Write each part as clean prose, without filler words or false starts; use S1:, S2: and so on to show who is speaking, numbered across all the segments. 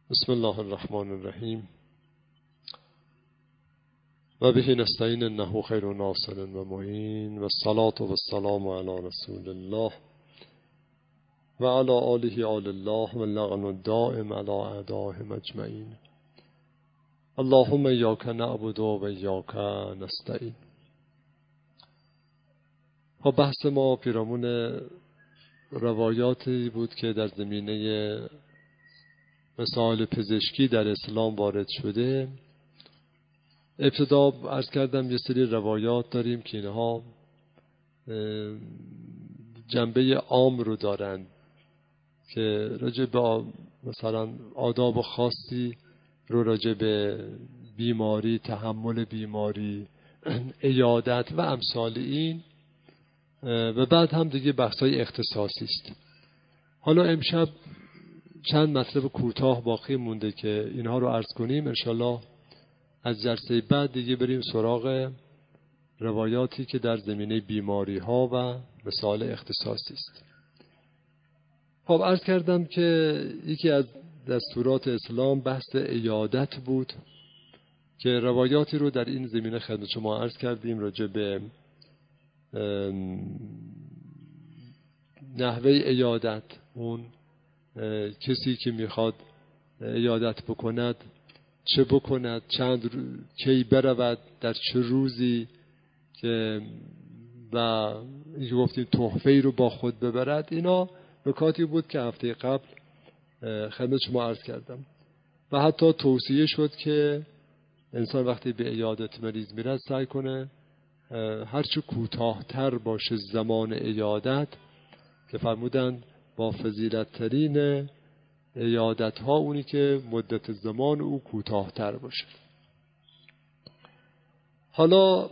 S1: بسم الله الرحمن الرحیم و به نستعین انه خیر ناصر و معین و الصلاة و السلام علی رسول الله و علی آله آل الله و اللعن الدائم علی اعدائهم اجمعین. اللهم ایاک نعبد و ایاک نستعین. بحث ما پیرامون روایاتی بود که در زمینه مسائل پزشکی در اسلام وارد شده. ابتدا عرض کردم یه سری روایات داریم که اینها جنبه عام رو دارند که راجع به مثلا آداب خاصی رو راجع به بیماری، تحمل بیماری، عیادت و امثال این، و بعد هم دیگه بحث‌های اختصاصی است. حالا امشب چند مطلب کوتاه باقی مونده که اینها رو عرض کنیم. انشالله از جلسه بعد دیگه بریم سراغ روایاتی که در زمینه بیماری ها و مسائل اختصاصی است. خب عرض کردم که یکی از دستورات اسلام بحث عیادت بود که روایاتی رو در این زمینه خدمت شما عرض کردیم راجع به نحوه عیادت. اون کسی که میخواد عیادت بکند چه بکند، کی برود، در چه روزی، که و گفتیم تحفه‌ای رو با خود ببرد. اینا نکاتی بود که هفته قبل خدمت شما عرض کردم و حتی توصیه شد که انسان وقتی به عیادت مریض میرد سعی کنه هرچه کوتاه‌تر باشه زمان عیادت، که فرمودن با فضیلت ترین عیادت ها اونی که مدت زمان او کوتاه‌تر باشه. حالا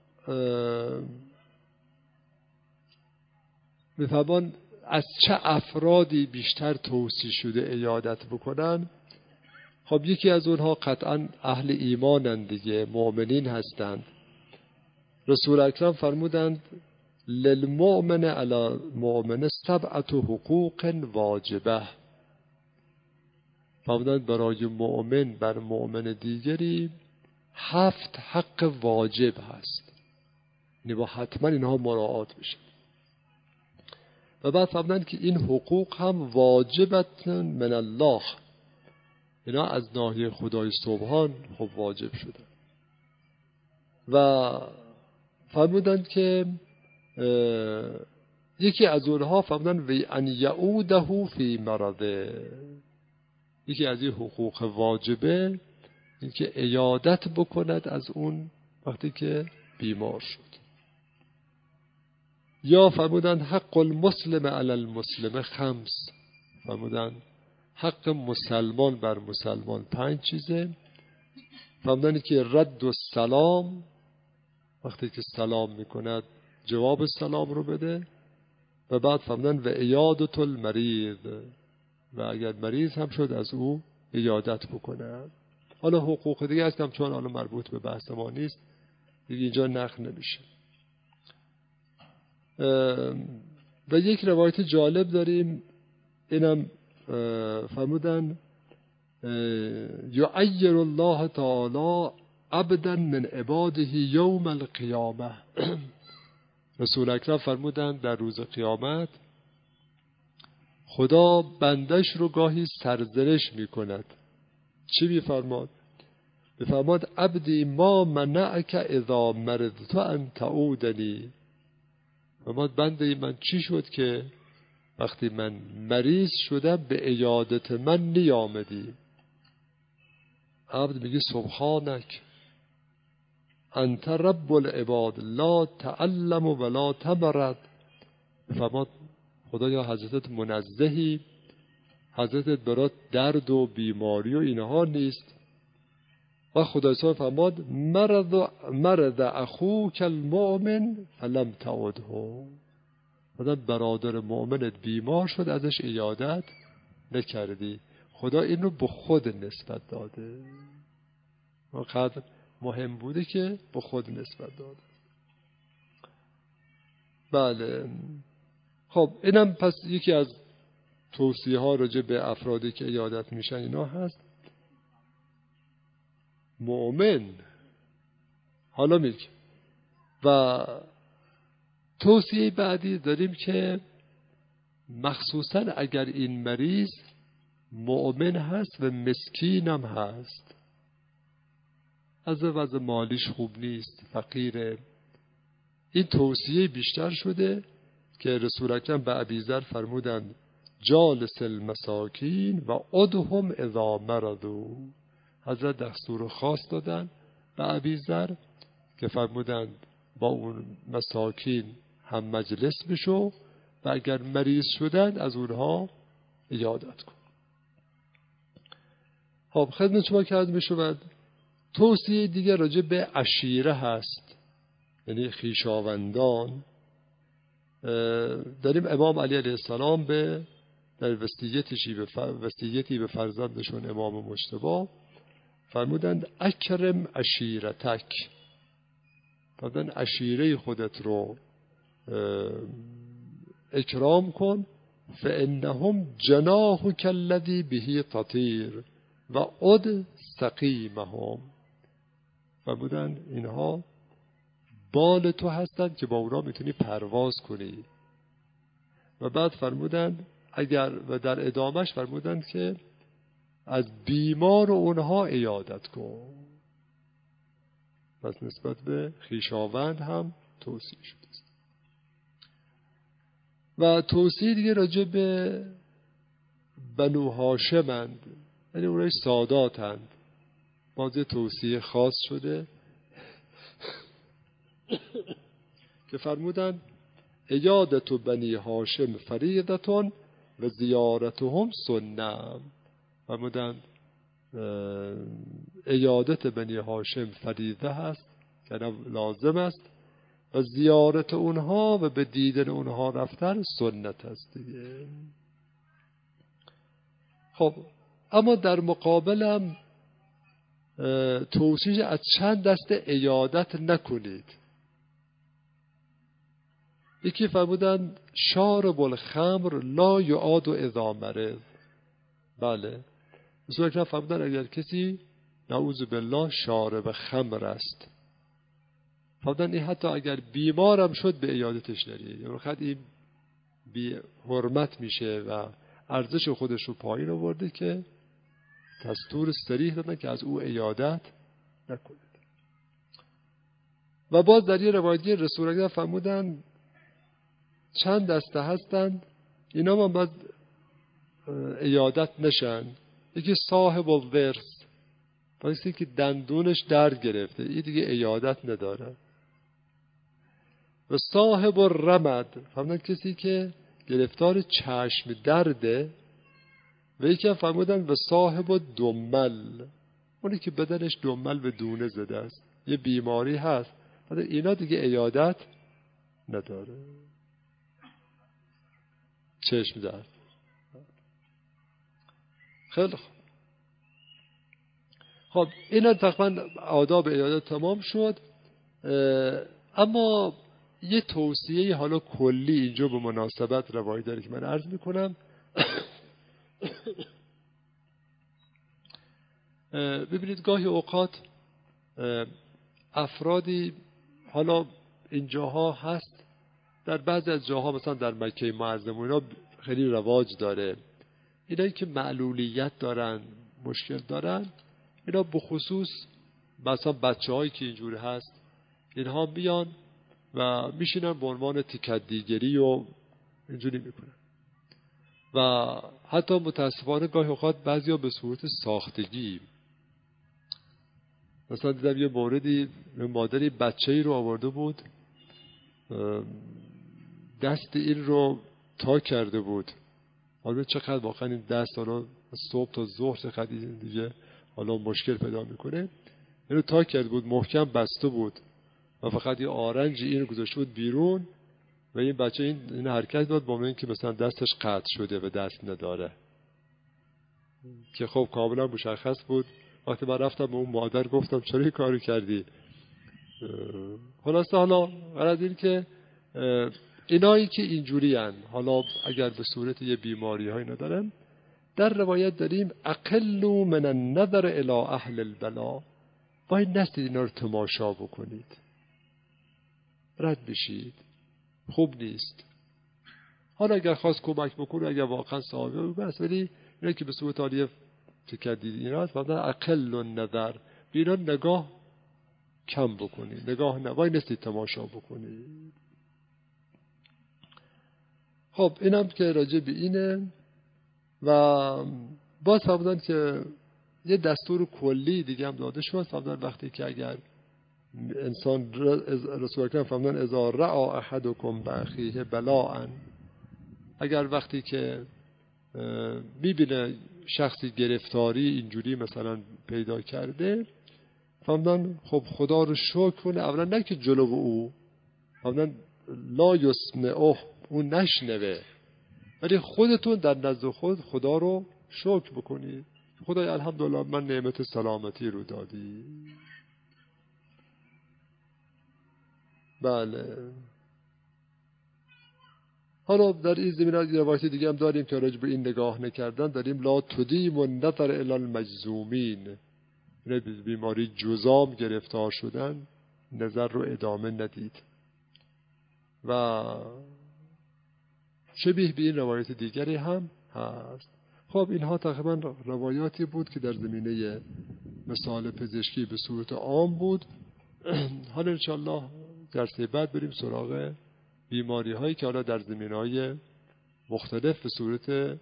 S1: میفهمن از چه افرادی بیشتر توصیه شده عیادت بکنن. خب یکی از اونها قطعا اهل ایمانند دیگه، مؤمنین هستند. رسول اکرم فرمودند للمؤمن علی مؤمن 7 حقوق واجبه. فرمودند برای مؤمن بر مؤمن دیگری 7 حق واجب هست، یعنی با حتما اینها مراعات بشه. و بعد فرمودند که این حقوق هم واجبت من الله، اینا از ناحیه خدای سبحان خب واجب شده. و فرمودند که یکی از اونها فرمودند و ان یعوده فی مرضه. یکی از این حقوق واجبه این که عیادت بکند از اون وقتی که بیمار شد. یا فرمودند حق المسلم علی المسلم 5. فرمودند حق مسلمان بر مسلمان 5 چیزه. فرمودند که رد السلام، وقتی که سلام میکند جواب سلام رو بده. و بعد فرمودند و عیادت المریض، و اگر مریض هم شد از او عیادت بکنه. حالا حقوق دیگه هستم چون حالا مربوط به بحث ما نیست دیگه، اینجا نقل نمیشه. و یک روایت جالب داریم، اینم فرمودن یعیر الله تعالی عبدا من عباده یوم القیامه. رسول اکرم فرمودن در روز قیامت خدا بندش رو گاهی سرزنش میکند. چی میفرماد؟ میفرماد عبدی ما منعک اذا مرضت ان تعودنی. فرماد بنده من چی شد که وقتی من مریض شدم به عیادت من نیامدی؟ عبد میگه سبحانک انت رب العباد لا تعلم ولا تمرض. فرماد خدایا حضرتت منزهی، حضرتت برات درد و بیماری و اینها نیست. و خدای سبحانه فرماد مرض اخوک المؤمن فلم تعده. برادر مؤمنت بیمار شد ازش عیادت نکردی. خدا اینو به خود نسبت داده. وقت مهم بوده که به خود نسبت داده. بله. خب اینم پس یکی از توصیه ها راجع به افرادی که عیادت میشن اینا هست. مؤمن حالا میگه. و توصیه بعدی داریم که مخصوصا اگر این مریض مؤمن هست و مسکین هم هست، از وضع مالیش خوب نیست، فقیره، این توصیه بیشتر شده که رسول اکرم به ابیذر فرمودند جالس المساکین و ادهم اذا مرضوا. حضرت دستور خاص دادن به ابیذر که فرمودند با اون مساکین هم مجلس بشو و اگر مریض شدند از اونها عیادت کن. خب خدمت شما که عرض می‌شود توصیه دیگر راجع به عشیره هست، یعنی خویشاوندان. داریم امام علی علیه السلام در وصیتی به فرزندشون امام مجتبی فرمودند اکرم عشیرتک، فرمودند عشیره خودت رو اکرام کن، فانهم جناحک الذی به تطیر و عد سقیمهم. فرمودند اینها بال تو هستند که با اونا میتونی پرواز کنی. و بعد فرمودند و در ادامش فرمودند که از بیمار اونها عیادت کن. پس نسبت به خویشاوند هم توصیه شده است. و توصیه دیگه راجع به بنو هاشمند، یعنی اونای ساداتند، باز توصیه خاص شده که فرمودند عیادت بنی هاشم فریضتون و زیارتهم سنه. فرمودند عیادت بنی هاشم فریضه هست که لازم است و زیارت اونها و به دیدن اونها رفتن سنت است دیگه. خب اما در مقابل هم توصیه از چند دسته عیادت نکنید. یکی فرمودند شارب الخمر لا یعاد اذا مرض. بله رسول اکرم فرمودند اگر کسی نعوذ بالله شارب خمر است، فرمودند این حتی اگر بیمارم شد به عیادتش نرید، یعنی خود این بی حرمت میشه و ارزش خودش رو پایین آورده که دستور صریح دادن که از او عیادت نکنید. و باز در یه روایتی رسول اکرم فرمودند چند دسته هستند اینا هم باید عیادت نشن. یکی صاحب الورس، باید که دندونش درد گرفته، این دیگه عیادت نداره. و صاحب الرمد، فرمودن کسی که گرفتار چشم درده. و یکی هم فرمودن و صاحب دمل، اونی که بدنش دمل به دونه زده است، یه بیماری هست، اینا دیگه عیادت نداره. چشم درد. خیلی خب اینا تقریبا آداب عیادت تمام شد. اما یه توصیه حالا کلی اینجا به مناسبت روایی داره که من عرض میکنم. ببینید گاهی اوقات افرادی، حالا اینجاها هست، در بعضی از جاها مثلا در مکه معظم اینا خیلی رواج داره، اینایی که معلولیت دارن، مشکل دارن، اینا بخصوص مثلا بچه هایی که اینجور هست اینها بیان و میشینن به عنوان تکدیگری و اینجوری میکنن. و حتی متاسفانه گاهی اوقات بعضیا به صورت ساختگی. مثلا دیدم یه موردی مادری بچه‌ای رو آورده بود، دست این رو تا کرده بود. حالا چقدر واقعا این دست حالا صبح تا ظهر چقدر این دیگه حالا مشکل پیدا میکنه. این رو تا کرده بود، محکم بسته بود و فقط یه آرنج این رو گذاشته بود بیرون و این بچه این حرکت داد با این که مثلا دستش قطع شده و دست نداره، که خب کاملا مشخص بود. وقتی من رفتم به اون مادر گفتم چرا این کاری کردی؟ خلاصه حالا غرض این که اینایی که اینجوری هن، حالا اگر به صورت یه بیماری های ندارن، در روایت داریم اقلوا من النظر الی اهل البلا، باید نستید اینا رو تماشا بکنید، رد بشید، خوب نیست. حالا اگر خواست کمک بکنه، اگر واقعا صاحبه بس، ولی اینا که به صورت عالیه فکر دید اینا هست، بعدا اقل النظر، بینا نگاه کم بکنید، نگاه باید نستید تماشا بکنید. خب اینم که راجع به اینه. و باز فرمودن که یه دستور کلی دیگه هم داده شد، فرمودن وقتی که اگر انسان، رسول اکرم فرمودن اذا رأى احدکم باخیه بلاء، اگر وقتی که میبینه شخصی گرفتاری اینجوری مثلا پیدا کرده، فرمودن خب خدا رو شکر کنه، اولا نه که جلو او، فرمودن لا یسمعه، اون نشنوه، ولی خودتون در نزد خدا رو شکر بکنید، خدای الحمدلله من نعمت سلامتی رو دادی. بله. حالا در این زمینه روایت دیگه هم داریم که راجع به این نگاه نکردن داریم، لا تدیم النظر الی المجذومین، بیماری جذام گرفتار شدن، نظر رو ادامه ندید. و شبیه به این روایت دیگری هم هست. خب اینها تقریبا روایاتی بود که در زمینه مثال پزشکی به صورت عام بود. حالا انشالله درس بعد بریم سراغ بیماری هایی که حالا در زمینه های مختلف به صورت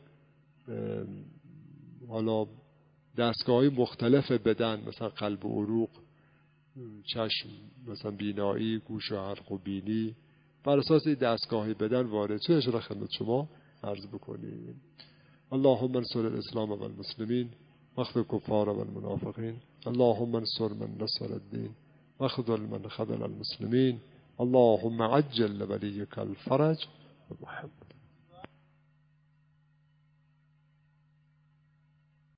S1: حالا دستگاه های مختلف بدن، مثلا قلب و عروق، چشم، مثلا بینایی، گوش و حلق و بینی، بر اساس دستگاه بدن وارد شده شده خدمت شما عرض بکنیم. اللهم انصر الاسلام و المسلمین واخذل الکفار و المنافقین، اللهم انصر من نصر الدین واخذل من خذل المسلمین، اللهم عجل لولیک الفرج.